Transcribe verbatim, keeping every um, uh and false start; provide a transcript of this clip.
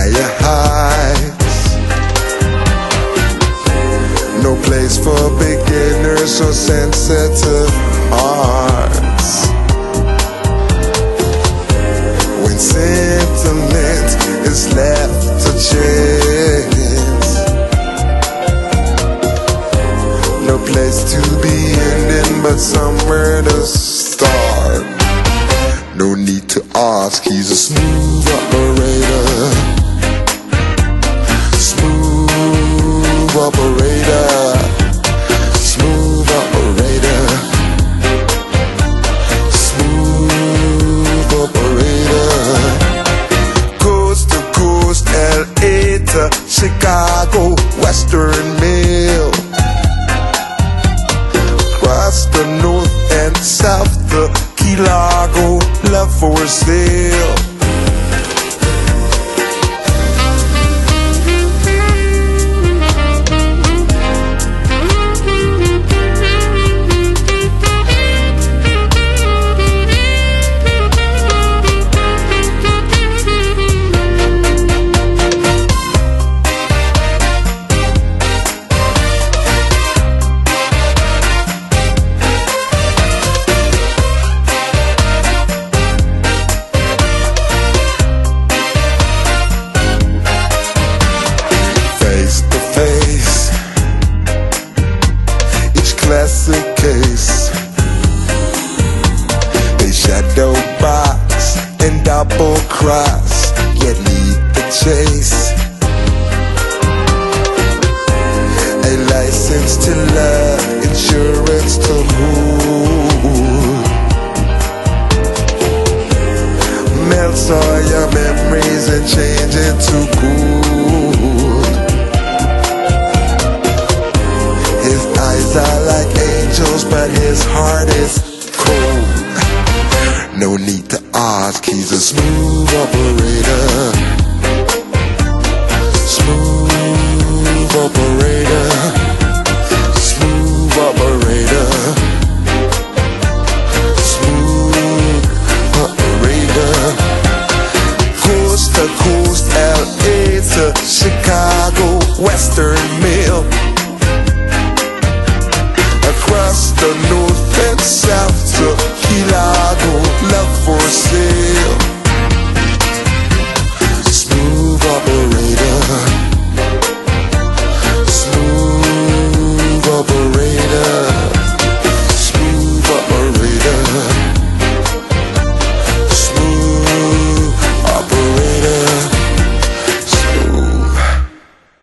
higher heights. No place for beginners or sensitive hearts. When sentiment is left to chance, no place to be ending but somewhere to start. No need to ask, he's a smooth operator. Smooth operator. Smooth operator. Smooth operator. Coast to coast, L A to Chicago, Western Mail. Across the north and south to Key Largo, love for sale. Classic case. They shadow box and double cross, yet lead the chase.